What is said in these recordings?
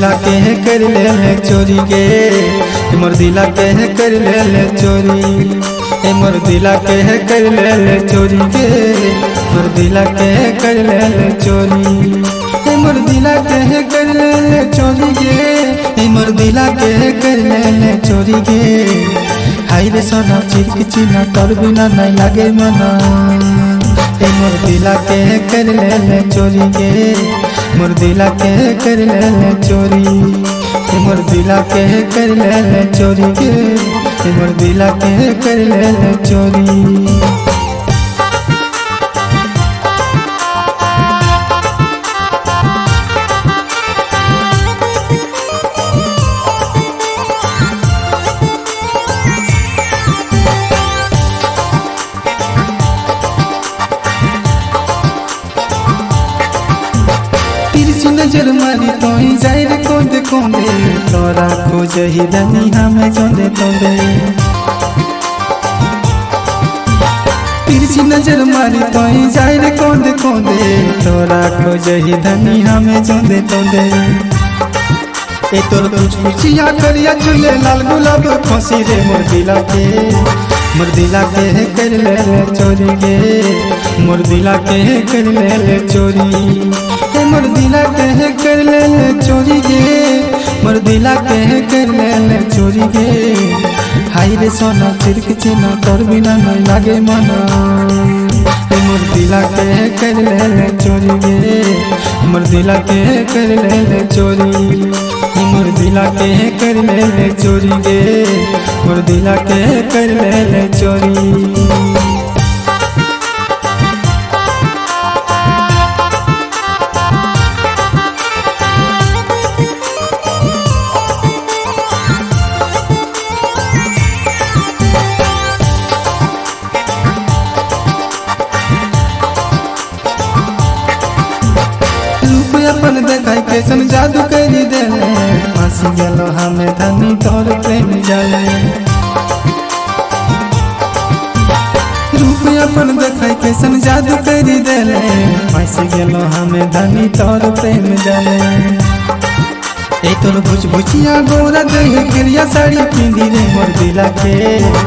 दिला के कर ले चोरी गे, मोर दिला के कर ले चोरी, मोर दिला के कर ले चोरी गे, मोर दिला के कर ले चोरी, मोर दिला के कर ले चोरी गे, मोर दिला के कर ले चोरी गे। हाय रे सोना चिरक चिना तोर बिना नहीं लागे मना, मोर दिला के कर ले चोरी गे, मोर दिला के कर ले चोरी, मोर दिला के कर ले चोरी गे, मोर दिला के कर ले चोरी। नजर मारी तो ही जाए रे कोंदे कोंदे, तोरा खोज ही धनी हमें जोंदे तोंदे। तिरछी नजर मारी तो ही जाए रे कोंदे कोंदे, तोरा खोज ही धनी हमें जोंदे तोंदे। ए तोर कुछ कुचिया करिया चुले लाल गुलाब खोसी रे, मोर दिला के कर ले चोरी गे, मोर दिला के कर ले चोरी, मोर दिला के कर ले चोरी गे, मोर दिला के कर ले चोरी गे। हाय रे सोना चिरक चिना तोर बिना नहीं लागे मना, मोर दिला के कर ले चोरी गे, मोर दिला के कर ले चोरी, मोर दिला के कर ले चोरी गे, मोर दिला के कर ले चोरी। अपन देखाई कैसन जादू करी देले, फांसी गेलो हमें धनी तोर प्रेम जाले। रूप अपन देखाई कैसन जादू करी देले, फांसी गेलो हमें धनी तोर प्रेम जाले। ए तोर भुज भुजिया गोरा देह करिया साड़ी पिंदी रे, मोर दिला के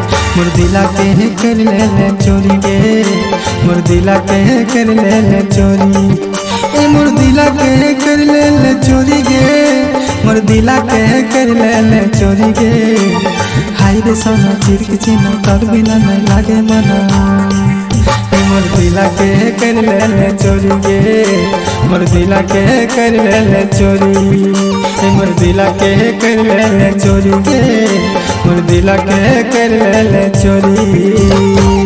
कर ले चोरी गे, मोर दिला के कर ले चोरी, मोर दिला के कर ले चोरी गे, मोर दिला के कर ले चोरी गे। हाय रे सोना चिरक चिना तोर बिना नहीं लागे मना, मोर दिला के कर ले चोरी गे, मोर दिला के कर ले चोरी, मोर दिला के कर ले चोरी गे, मोर दिला के कर ले चोरी।